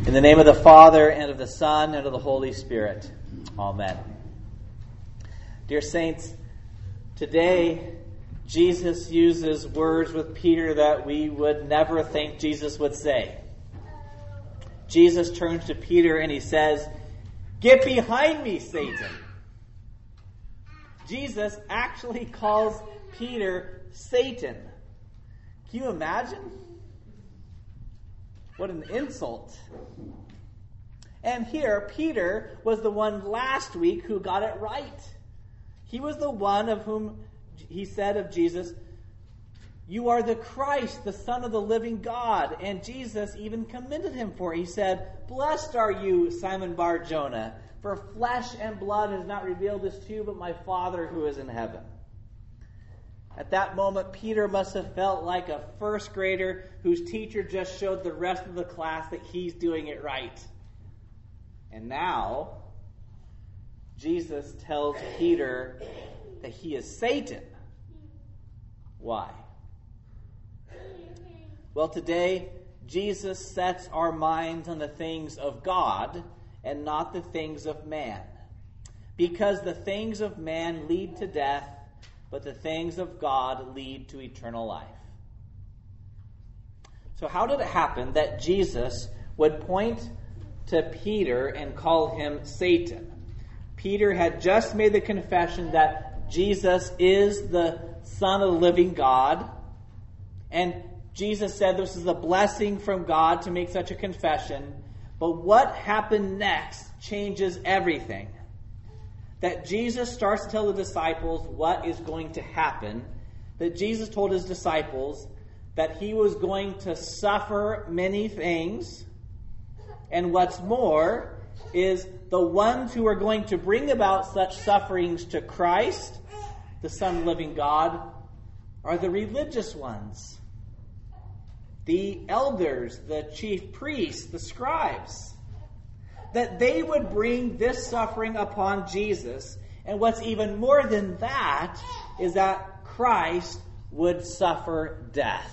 In the name of the Father, and of the Son, and of the Holy Spirit. Amen. Dear saints, today Jesus uses words with Peter that we would never think Jesus would say. Jesus turns to Peter and he says, "Get behind me, Satan." Jesus actually calls Peter Satan. Can you imagine? What an insult. And here, Peter was the one last week who got it right. He was the one of whom he said of Jesus, "You are the Christ, the Son of the living God." And Jesus even commended him for it. He said, "Blessed are you, Simon Bar-Jonah, for flesh and blood has not revealed this to you, but my Father who is in heaven." At that moment, Peter must have felt like a first grader whose teacher just showed the rest of the class that he's doing it right. And now, Jesus tells Peter that he is Satan. Why? Well, today, Jesus sets our minds on the things of God and not the things of man. Because the things of man lead to death, but the things of God lead to eternal life. So how did it happen that Jesus would point to Peter and call him Satan? Peter had just made the confession that Jesus is the Son of the living God. And Jesus said this is a blessing from God to make such a confession. But what happened next changes everything. That Jesus starts to tell the disciples what is going to happen. That Jesus told his disciples that he was going to suffer many things. And what's more is the ones who are going to bring about such sufferings to Christ, the Son of the living God, are the religious ones. The elders, the chief priests, the scribes. That they would bring this suffering upon Jesus. And what's even more than that is that Christ would suffer death.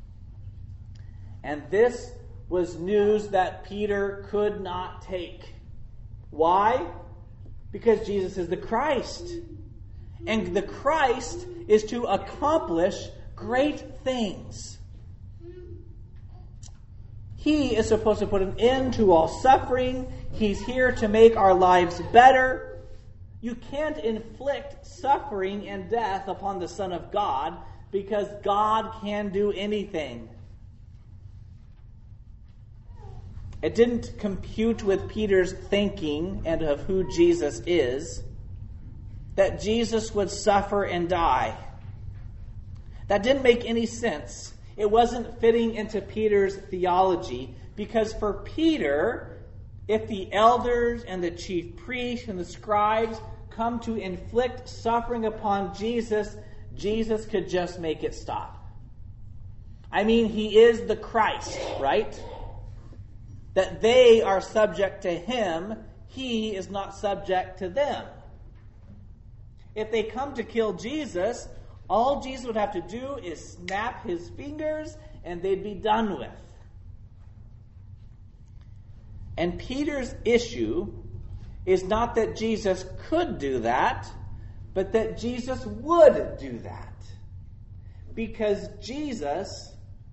And this was news that Peter could not take. Why? Because Jesus is the Christ. And the Christ is to accomplish great things. He is supposed to put an end to all suffering. He's here to make our lives better. You can't inflict suffering and death upon the Son of God because God can do anything. It didn't compute with Peter's thinking and of who Jesus is that Jesus would suffer and die. That didn't make any sense. It wasn't fitting into Peter's theology because for Peter, if the elders and the chief priests and the scribes come to inflict suffering upon Jesus, Jesus could just make it stop. I mean, he is the Christ, right? That they are subject to him, he is not subject to them. If they come to kill Jesus, all Jesus would have to do is snap his fingers and they'd be done with. And Peter's issue is not that Jesus could do that, but that Jesus would do that. Because Jesus,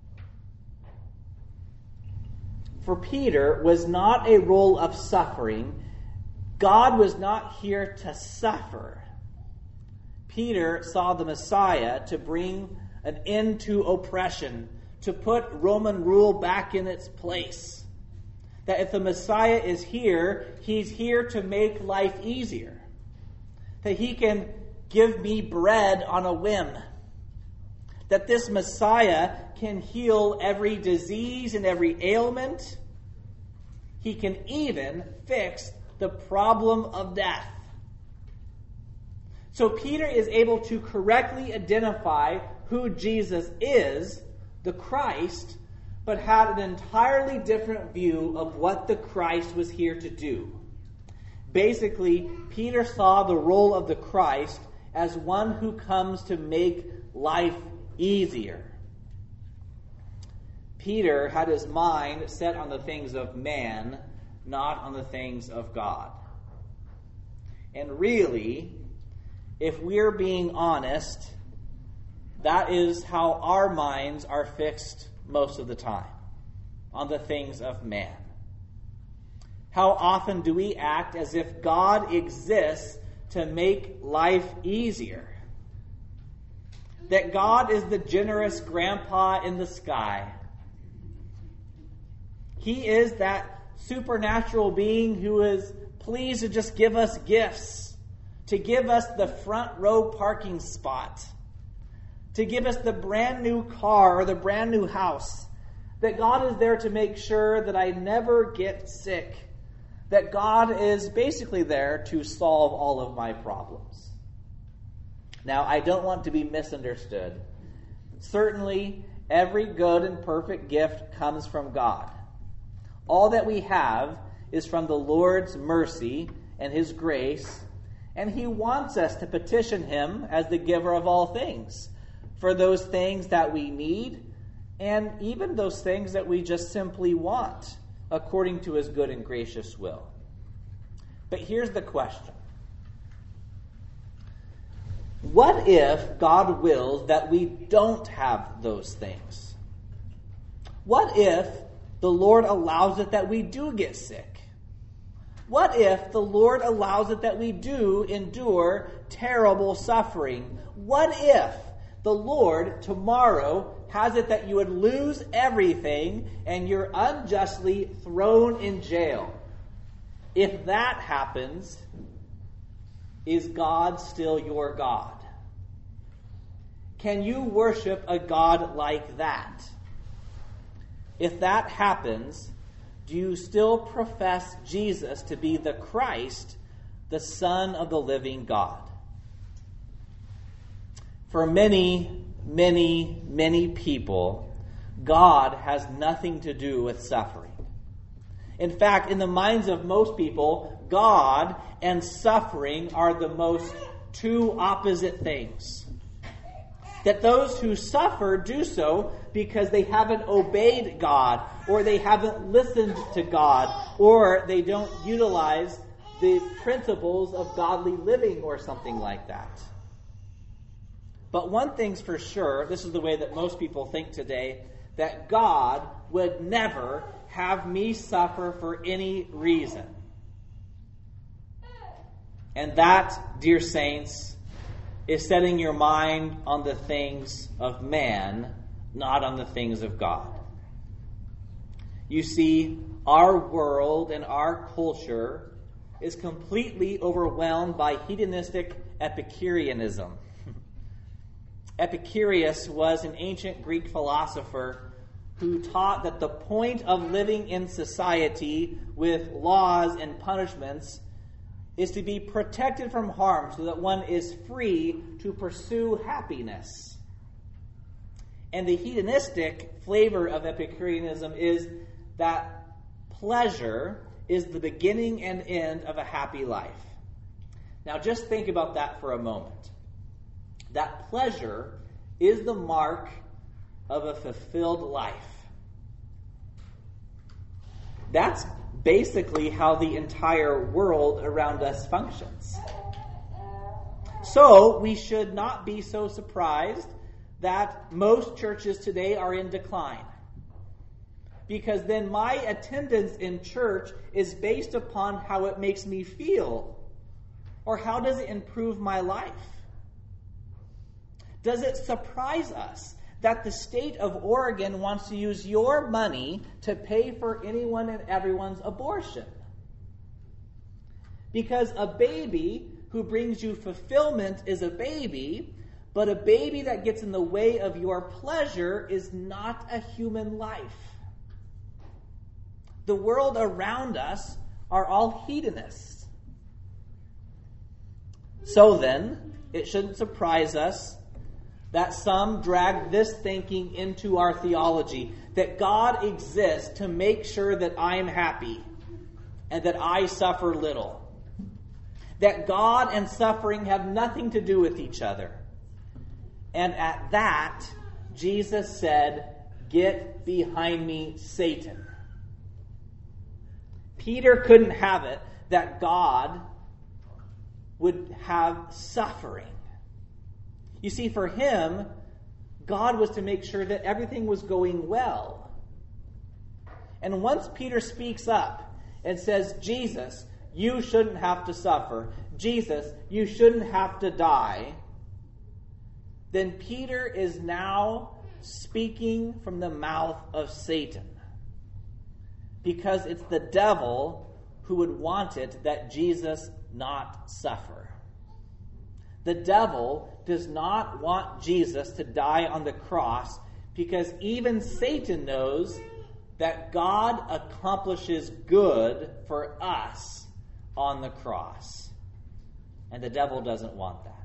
for Peter, was not a role of suffering. God was not here to suffer. Peter saw the Messiah to bring an end to oppression, to put Roman rule back in its place. That if the Messiah is here, he's here to make life easier. That he can give me bread on a whim. That this Messiah can heal every disease and every ailment. He can even fix the problem of death. So Peter is able to correctly identify who Jesus is, the Christ, but had an entirely different view of what the Christ was here to do. Basically, Peter saw the role of the Christ as one who comes to make life easier. Peter had his mind set on the things of man, not on the things of God. And really, if we're being honest, that is how our minds are fixed most of the time, on the things of man. How often do we act as if God exists to make life easier? That God is the generous grandpa in the sky. He is that supernatural being who is pleased to just give us gifts, to give us the front row parking spot, to give us the brand new car or the brand new house. That God is there to make sure that I never get sick. That God is basically there to solve all of my problems. Now, I don't want to be misunderstood. Certainly, every good and perfect gift comes from God. All that we have is from the Lord's mercy and His grace, and He wants us to petition Him as the giver of all things for those things that we need and even those things that we just simply want according to His good and gracious will. But here's the question. What if God wills that we don't have those things? What if the Lord allows it that we do get sick? What if the Lord allows it that we do endure terrible suffering? What if the Lord tomorrow has it that you would lose everything and you're unjustly thrown in jail? If that happens, is God still your God? Can you worship a God like that? If that happens, do you still profess Jesus to be the Christ, the Son of the living God? For many, many, many people, God has nothing to do with suffering. In fact, in the minds of most people, God and suffering are the most two opposite things. That those who suffer do so because they haven't obeyed God, or they haven't listened to God, or they don't utilize the principles of godly living or something like that. But one thing's for sure, this is the way that most people think today, that God would never have me suffer for any reason. And that, dear saints, is setting your mind on the things of man, not on the things of God. You see, our world and our culture is completely overwhelmed by hedonistic Epicureanism. Epicurus was an ancient Greek philosopher who taught that the point of living in society with laws and punishments is to be protected from harm so that one is free to pursue happiness. And the hedonistic flavor of Epicureanism is that pleasure is the beginning and end of a happy life. Now just think about that for a moment. That pleasure is the mark of a fulfilled life. That's basically how the entire world around us functions. So we should not be so surprised that most churches today are in decline. Because then my attendance in church is based upon how it makes me feel. Or how does it improve my life? Does it surprise us that the state of Oregon wants to use your money to pay for anyone and everyone's abortion? Because a baby who brings you fulfillment is a baby, but a baby that gets in the way of your pleasure is not a human life. The world around us are all hedonists. So then, it shouldn't surprise us that some drag this thinking into our theology, that God exists to make sure that I am happy and that I suffer little. That God and suffering have nothing to do with each other. And at that, Jesus said, "Get behind me, Satan." Peter couldn't have it that God would have suffering. You see, for him, God was to make sure that everything was going well. And once Peter speaks up and says, "Jesus, you shouldn't have to suffer. Jesus, you shouldn't have to die," then Peter is now speaking from the mouth of Satan. Because it's the devil who would want it that Jesus not suffer. The devil does not want Jesus to die on the cross, because even Satan knows that God accomplishes good for us on the cross. And the devil doesn't want that.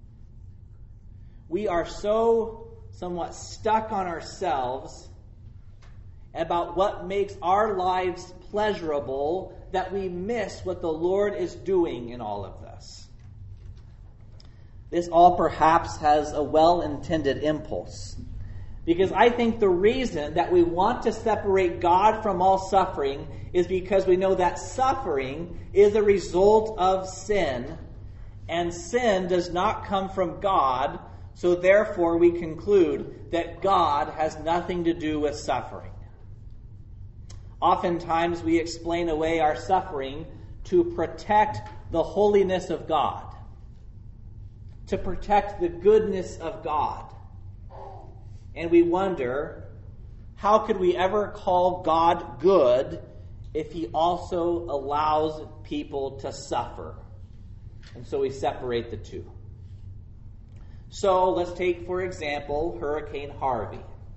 We are so somewhat stuck on ourselves about what makes our lives pleasurable that we miss what the Lord is doing in all of this. This all perhaps has a well-intended impulse, because I think the reason that we want to separate God from all suffering is because we know that suffering is a result of sin, and sin does not come from God, so therefore we conclude that God has nothing to do with suffering. Oftentimes we explain away our suffering to protect the holiness of God, to protect the goodness of God. And we wonder, how could we ever call God good if he also allows people to suffer? And so we separate the two. So let's take, for example, Hurricane Harvey.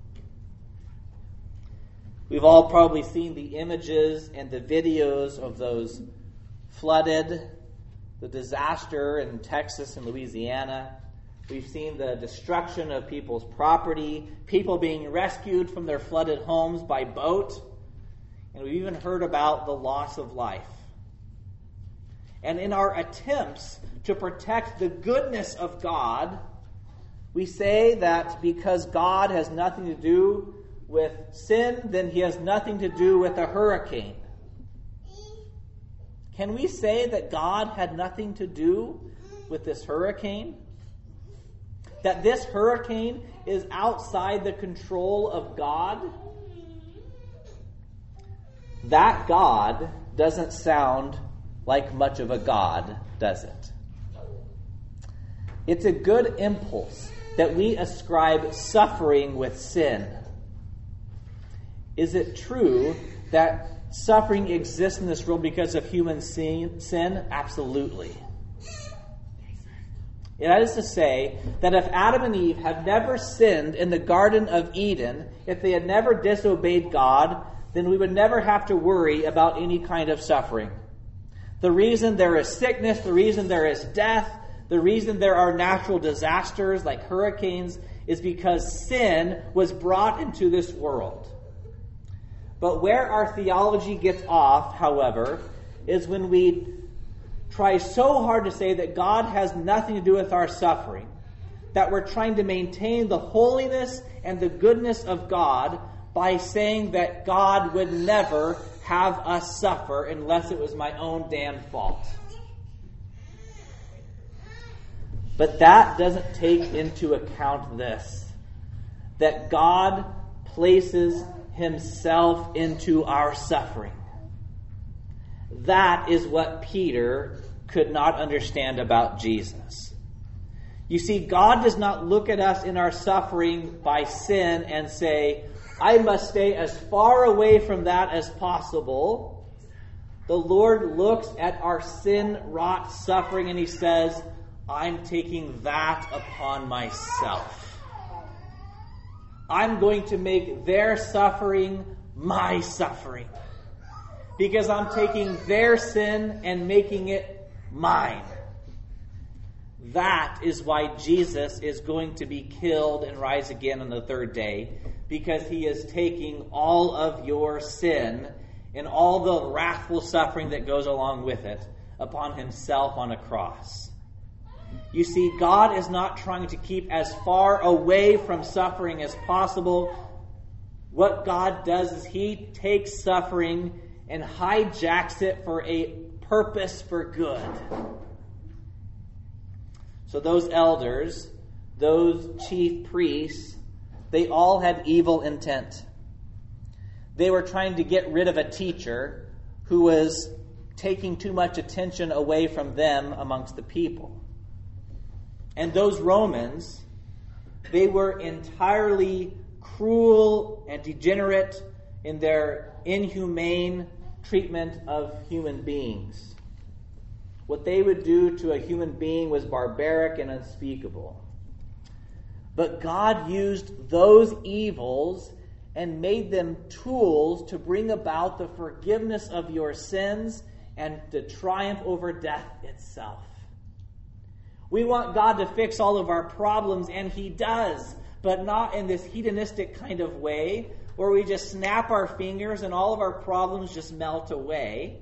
We've all probably seen the images and the videos of those flooded, the disaster in Texas and Louisiana. We've seen the destruction of people's property, people being rescued from their flooded homes by boat, and we've even heard about the loss of life. And in our attempts to protect the goodness of God, we say that because God has nothing to do with sin, then he has nothing to do with a hurricane. Can we say that God had nothing to do with this hurricane? That this hurricane is outside the control of God? That God doesn't sound like much of a God, does it? It's a good impulse that we ascribe suffering with sin. Is it true that suffering exists in this world because of human sin? Absolutely. That is to say that if Adam and Eve had never sinned in the Garden of Eden, if they had never disobeyed God, then we would never have to worry about any kind of suffering. The reason there is sickness, the reason there is death, the reason there are natural disasters like hurricanes is because sin was brought into this world. But where our theology gets off, however, is when we try so hard to say that God has nothing to do with our suffering, that we're trying to maintain the holiness and the goodness of God by saying that God would never have us suffer unless it was my own damn fault. But that doesn't take into account this, that God places himself into our suffering. That is what Peter could not understand about Jesus. You see, God does not look at us in our suffering by sin and say, I must stay as far away from that as possible. The Lord looks at our sin-wrought suffering and he says, I'm taking that upon myself. I'm going to make their suffering my suffering. Because I'm taking their sin and making it mine. That is why Jesus is going to be killed and rise again on the third day. Because he is taking all of your sin and all the wrathful suffering that goes along with it upon himself on a cross. You see, God is not trying to keep as far away from suffering as possible. what God does is he takes suffering and hijacks it for a purpose for good. So those elders, those chief priests, they all had evil intent. They were trying to get rid of a teacher who was taking too much attention away from them amongst the people. And those Romans, they were entirely cruel and degenerate in their inhumane treatment of human beings. What they would do to a human being was barbaric and unspeakable. But God used those evils and made them tools to bring about the forgiveness of your sins and to triumph over death itself. We want God to fix all of our problems, and he does, but not in this hedonistic kind of way where we just snap our fingers and all of our problems just melt away.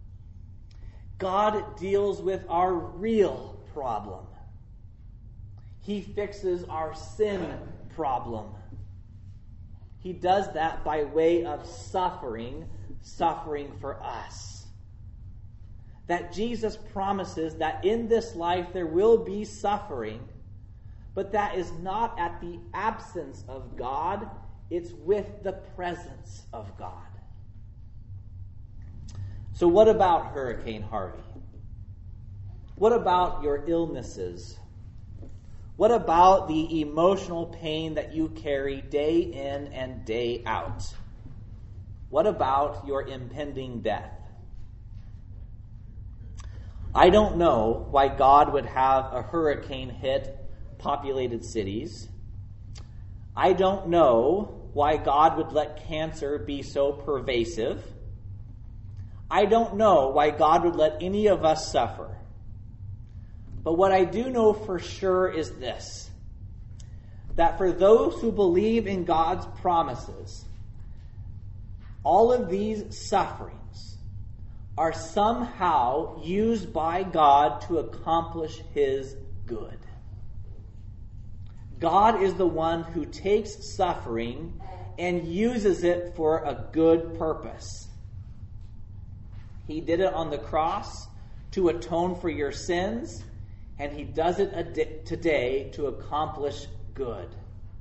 God deals with our real problem. He fixes our sin problem. He does that by way of suffering for us. That Jesus promises that in this life there will be suffering, but that is not at the absence of God, it's with the presence of God. So what about Hurricane Harvey? What about your illnesses? What about the emotional pain that you carry day in and day out? What about your impending death? I don't know why God would have a hurricane hit populated cities. I don't know why God would let cancer be so pervasive. I don't know why God would let any of us suffer. But what I do know for sure is this, that for those who believe in God's promises, all of these sufferings are somehow used by God to accomplish his good. God is the one who takes suffering and uses it for a good purpose. He did it on the cross to atone for your sins, and he does it today to accomplish good.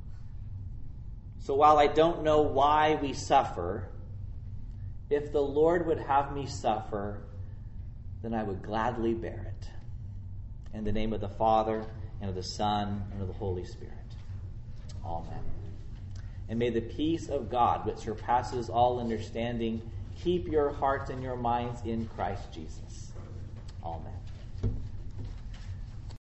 So while I don't know why we suffer, if the Lord would have me suffer, then I would gladly bear it. In the name of the Father, and of the Son, and of the Holy Spirit. Amen. And may the peace of God, which surpasses all understanding, keep your hearts and your minds in Christ Jesus. Amen.